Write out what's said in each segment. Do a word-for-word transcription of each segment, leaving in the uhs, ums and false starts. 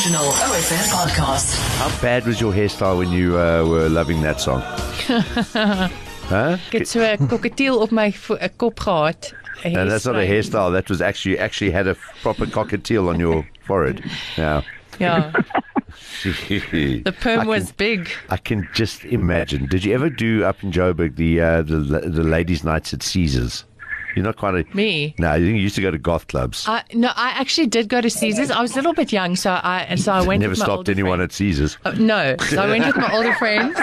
original O F M podcast. How bad was your hairstyle when you uh, were loving that song? Huh? Ek het so 'n cockatiel op my vo- 'n kop gehad. 'n No, that's not a hairspray. hairstyle. That was actually you actually had a proper cockatiel on your forehead. Yeah. Yeah, the the perm was big. I can just imagine. Did you ever do up in Joburg the uh, the the ladies' nights at Caesars? You're not quite a Me? No, you used to go to goth clubs. I, no, I actually did go to Caesars. I was a little bit young, so I and so I went. Never with my stopped older anyone friends. at Caesars. Uh, no, so I went with my older friends,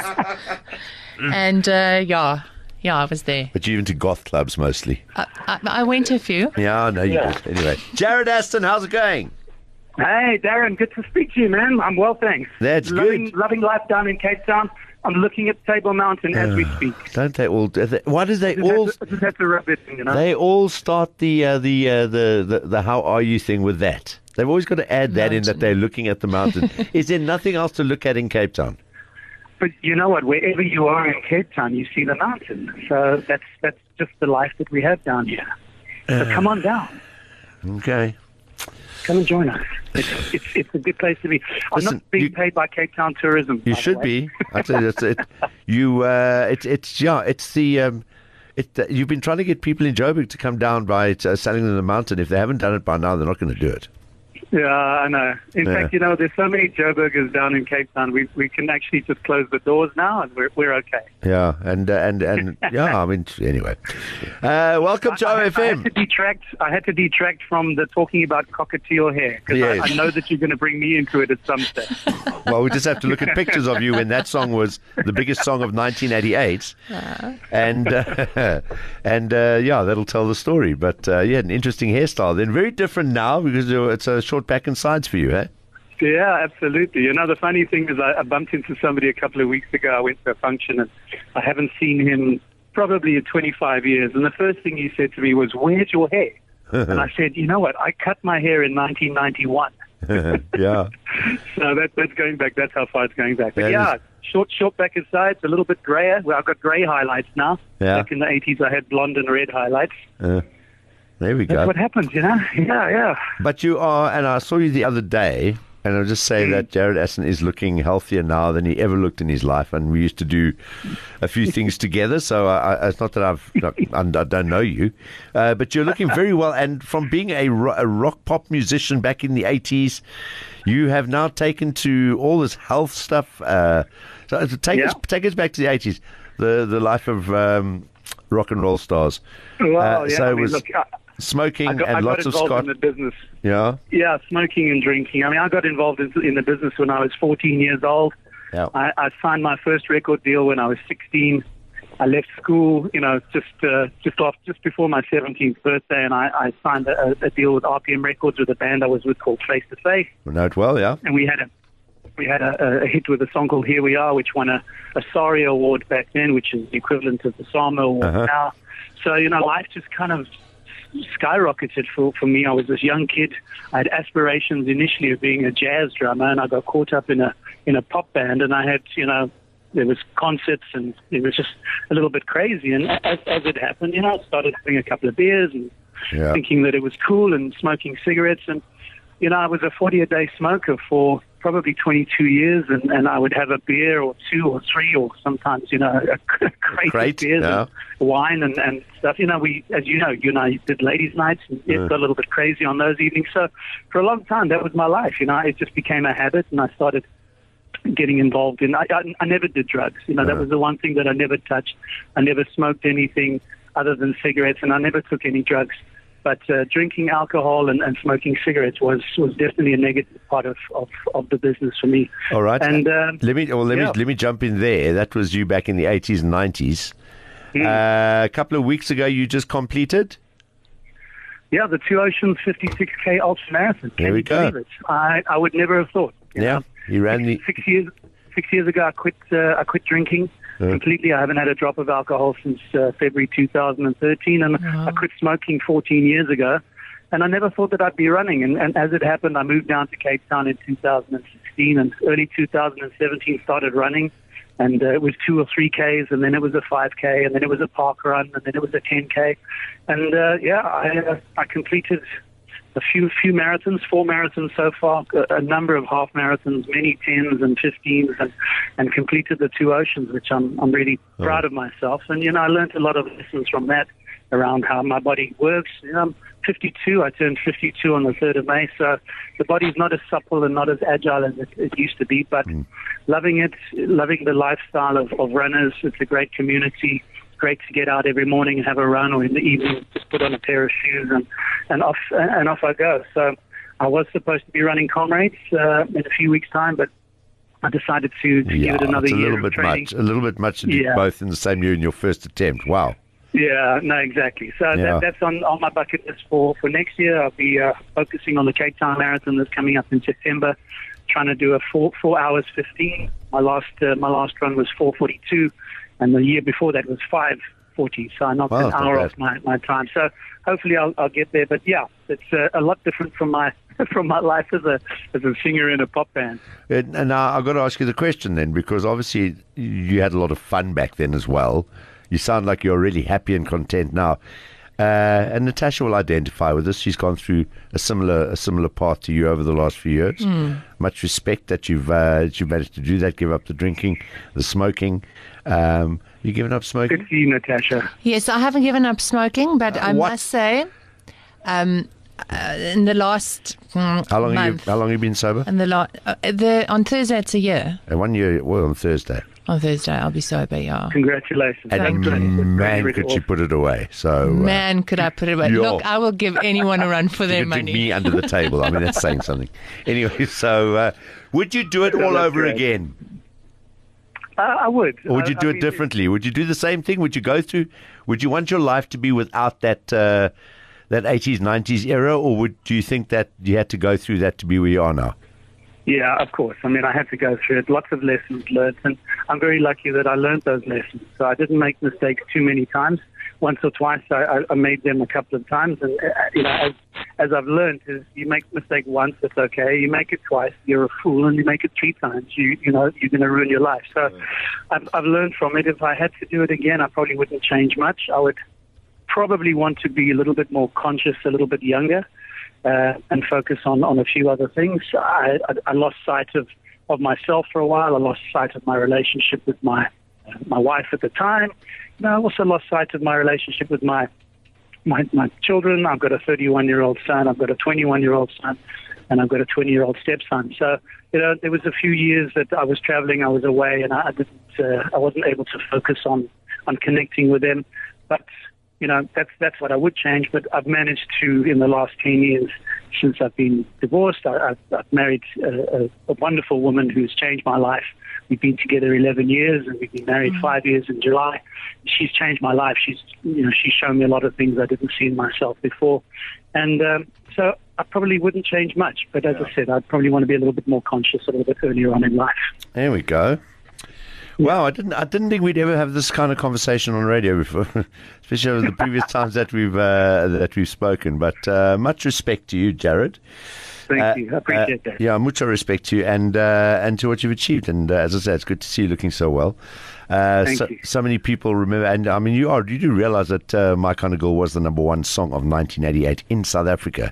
and uh, yeah, yeah, I was there. But you into goth clubs mostly. I, I, I went to a few. Yeah, no, you Yeah. did. Anyway, Jared Aston, how's it going? Hey, Darren, good to speak to you, man. I'm well, thanks. That's loving, good. Loving life down in Cape Town. I'm looking at Table Mountain as we speak. Don't they all? do they- Why do they Just all? have to, just have to rub it in, you know. They all start the uh, the, uh, the the the how are you thing with that. They've always got to add that in that they're looking at the mountain. Is there nothing else to look at in Cape Town? But you know what? Wherever you are in Cape Town, you see the mountain. So that's that's just the life that we have down here. So Uh. come on down. Okay. Come and join us. It's, it's, it's a good place to be. I'm Listen, not being you- paid by Cape Town Tourism. You by the should way. be. I tell you, it's, it, you. Uh, it's it's yeah. It's the. Um, it, uh, you've been trying to get people in Joburg to come down by uh, selling them the mountain. If they haven't done it by now, they're not going to do it. Yeah, I know. In Yeah. fact, you know, there's so many Joburgers down in Cape Town. We we can actually just close the doors now, and we're we're okay. Yeah, and uh, and and yeah. I mean, anyway. Uh, welcome to I, O I, F I M. had to detract. I had to detract from the talking about cockatiel hair because Yes. I, I know that you're going to bring me into it at some stage. Well, we just have to look at pictures of you when that song was the biggest song of nineteen eighty-eight, and uh, and uh, yeah, that'll tell the story. But uh, yeah, an interesting hairstyle. Then very different now because uh, it's a short back and sides for you, eh? Yeah, absolutely. You know, the funny thing is, I, I bumped into somebody a couple of weeks ago. I went to a function, and I haven't seen him probably in twenty-five years. And the first thing he said to me was, "Where's your hair?" And I said, "You know what? I cut my hair in nineteen ninety-one." Yeah. So that, that's going back. That's how far it's going back. But That yeah, is- short, short back and sides, a little bit grayer. Well, I've got grey highlights now. Yeah. Back in the eighties, I had blonde and red highlights. Uh, there we That's go. what happens, you know? Yeah, yeah. But you are, and I saw you the other day, and I'll just say that Jared Aston is looking healthier now than he ever looked in his life, and we used to do a few things together. So I, I, it's not that I've, not, I don't know you, uh, but you're looking very well. And from being a, ro- a rock pop musician back in the eighties, you have now taken to all this health stuff. Uh, so take Yeah. us, take us back to the eighties, the the life of um, rock and roll stars. Well, Uh, yeah, so I it mean, was look, I, smoking I got, and I got lots of involved scotch. in the business. Yeah, Yeah, smoking and drinking. I mean, I got involved in, in the business when I was fourteen years old. yeah. I, I signed my first record deal when I was sixteen. I left school, you know, just uh, just off just before my seventeenth birthday, and I, I signed a, a deal with R P M Records with a band I was with called Face to Face, We know it well, yeah. and we had a we had a, a hit with a song called Here We Are, which won a, a SARI award back then, which is the equivalent of the SAMA award Uh-huh. now. So, you know, life just kind of skyrocketed for, for me. I was this young kid. I had aspirations initially of being a jazz drummer, and I got caught up in a in a pop band, and I had, you know, there was concerts, and it was just a little bit crazy. And as, as it happened, you know, I started having a couple of beers and Yeah. thinking that it was cool and smoking cigarettes. And, you know, I was a forty-a-day smoker for probably twenty-two years, and, and I would have a beer or two or three or sometimes, you know, a crate, Crate, of beers yeah. and wine and, and stuff. You know, we, as you know, you and I did ladies' nights, and it Yeah. got a little bit crazy on those evenings. So for a long time, that was my life. You know, it just became a habit, and I started getting involved in. I, I, I never did drugs. You know, that Uh. was the one thing that I never touched. I never smoked anything other than cigarettes, and I never took any drugs. But uh, drinking alcohol and, and smoking cigarettes was, was definitely a negative part of, of, of the business for me. All right. And um, let me well, let yeah. me let me jump in there. That was you back in the eighties and nineties. Hmm. Uh, a couple of weeks ago, you just completed. yeah, the Two Oceans fifty-six K ultra marathon. There Can we you go. believe it? I, I would never have thought. you Yeah, know. you ran the. Six years six years ago, I quit. Uh, I quit drinking Uh. completely. I haven't had a drop of alcohol since uh, February two thousand thirteen, and I quit smoking fourteen years ago. And I never thought that I'd be running. And, and as it happened, I moved down to Cape Town in two thousand sixteen, and early two thousand seventeen started running. And uh, it was two or three Ks, and then it was a five K, and then it was a park run, and then it was a ten K. And uh, yeah, I uh, I completed a few few marathons, four marathons so far, a, a number of half marathons, many tens and fifteens, and, and completed the two oceans, which I'm I'm really oh. proud of myself. And you know, I learned a lot of lessons from that around how my body works. You know, I'm fifty-two. I turned fifty-two on the third of May, so the body's not as supple and not as agile as it, it used to be. But mm. loving it, loving the lifestyle of, of runners. It's a great community. Great to get out every morning and have a run, or in the evening just put on a pair of shoes and, and off and off I go. So I was supposed to be running Comrades uh, in a few weeks' time, but I decided to, to yeah, give it another it's a year little bit of training. much. A little bit much to do yeah. both in the same year in your first attempt. Wow. Yeah, no, exactly. So yeah. that, that's on, on my bucket list for, for next year. I'll be uh, focusing on the Cape Town Marathon that's coming up in September, trying to do a four four hours fifteen. My last uh, my last run was four forty two, and the year before that was five forty. So I knocked wow, an hour off my, my time. So hopefully I'll I'll get there. But yeah, it's uh, a lot different from my from my life as a as a singer in a pop band. And, and now I've got to ask you the question then, because obviously you had a lot of fun back then as well. You sound like you're really happy and content now. Uh, and Natasha will identify with this. She's gone through a similar a similar path to you over the last few years. Mm. Much respect that you've uh, that you've managed to do that. Give up the drinking, the smoking. Um, you given up smoking? Good to see you, Natasha. Yes, I haven't given up smoking, but I what? must say, um, uh, in the last mm, how long month, have you, how long have you been sober? In the, la- uh, the on Thursday it's a year. And one year, well, on Thursday. On Thursday, I'll be sober, yeah. Congratulations. And man, really could awesome. you put it away. So, uh, man, could I put it away. Yo. Look, I will give anyone a run for you their could money. me under the table. I mean, that's saying something. Anyway, so uh, would you do it all over great. again? Uh, I would. Or would you do I, I it mean, differently? Would you do the same thing? Would you go through, would you want your life to be without that uh, that eighties, nineties era? Or would do you think that you had to go through that to be where you are now? Yeah, of course. I mean, I had to go through it. Lots of lessons learned, and I'm very lucky that I learned those lessons. So I didn't make mistakes too many times. Once or twice, I, I made them a couple of times. And uh, you know, as, as I've learned, is you make a mistake once, it's okay. You make it twice, you're a fool, and you make it three times, you you know, you're going to ruin your life. So yeah. I've I've learned from it. If I had to do it again, I probably wouldn't change much. I would probably want to be a little bit more conscious, a little bit younger. Uh, and focus on, on a few other things. I, I, I lost sight of, of myself for a while. I lost sight of my relationship with my uh, my wife at the time. You know, I also lost sight of my relationship with my my my children. I've got a thirty-one-year-old son. I've got a twenty-one-year-old son, and I've got a twenty-year-old stepson. So you know, there was a few years that I was traveling. I was away, and I didn't. Uh, I wasn't able to focus on on connecting with them. But you know, that's that's what I would change, but I've managed to, in the last ten years, since I've been divorced, I, I've, I've married a, a, a wonderful woman who's changed my life. We've been together eleven years, and we've been married mm-hmm. five years in July. She's changed my life. She's, you know, she's shown me a lot of things I didn't see in myself before. And um, so I probably wouldn't change much, but as yeah. I said, I'd probably want to be a little bit more conscious a little bit earlier on in life. There we go. Wow, I didn't. I didn't think we'd ever have this kind of conversation on radio before, especially over the previous times that we've uh, that we've spoken. But uh, much respect to you, Jared. Thank uh, you. I appreciate uh, that. Yeah, mucho respect to you, and uh, and to what you've achieved. And uh, as I said, it's good to see you looking so well. Uh, Thank so, you. so many people remember, and I mean, you are. You do realize that uh, "My Kind of Girl" was the number one song of nineteen eighty-eight in South Africa.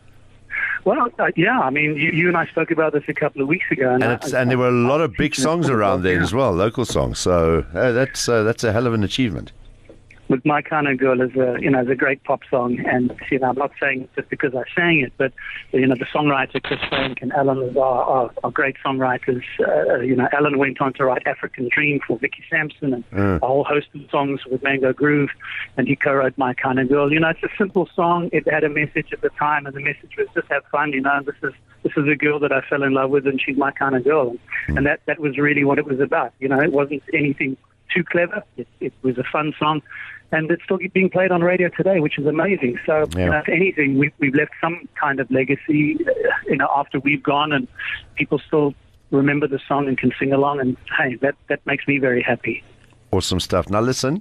Well, uh, yeah, I mean, you, you and I spoke about this a couple of weeks ago. And, and, I, it's, I, and there were a lot of big songs around there yeah. as well, local songs. So uh, that's uh, that's a hell of an achievement. With My Kind of Girl is a, you know, is a great pop song, and you know, I'm not saying it just because I sang it, but you know, the songwriter Chris Frank and Alan are, are, are great songwriters. Uh, you know, Alan went on to write African Dream for Vicky Sampson and mm. a whole host of songs with Mango Groove, and he co-wrote My Kind of Girl. You know, it's a simple song. It had a message at the time, and the message was just have fun. You know, this is this is a girl that I fell in love with, and she's my kind of girl, and, mm. and that that was really what it was about. You know, it wasn't anything too clever. It, it was a fun song. And it's still being played on radio today, which is amazing. So, yeah. you know, if anything, we've, we've left some kind of legacy, uh, you know, after we've gone, and people still remember the song and can sing along. And, hey, that, that makes me very happy. Awesome stuff. Now, listen,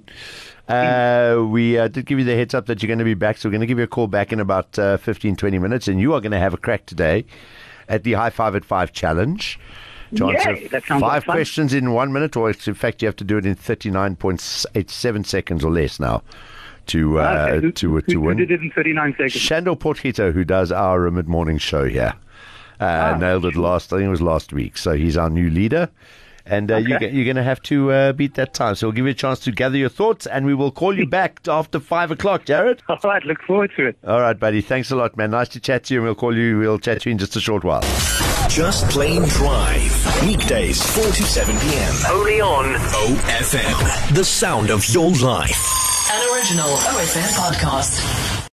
uh, we uh, did give you the heads up that you're going to be back, so we're going to give you a call back in about uh, fifteen, twenty minutes, and you are going to have a crack today at the High Five at Five Challenge. To Yay, answer that sounds five like questions in one minute, or in fact, you have to do it in thirty-nine point eight seven seconds or less now. to uh, Okay, who, to who, to who win. did it in thirty-nine seconds? Shandor Potgieter, who does our mid-morning show here, uh, Ah. nailed it last. I think it was last week. So he's our new leader, and uh, you, Okay. you're going to have to uh, beat that time. So we'll give you a chance to gather your thoughts, and we will call you back after five o'clock, Jared. All right, look forward to it. All right, buddy. Thanks a lot, man. Nice to chat to you, and we'll call you. We'll chat to you in just a short while. Just Plain Drive. Weekdays, four to seven p.m. Only on O F M. The sound of your life. An original O F M podcast.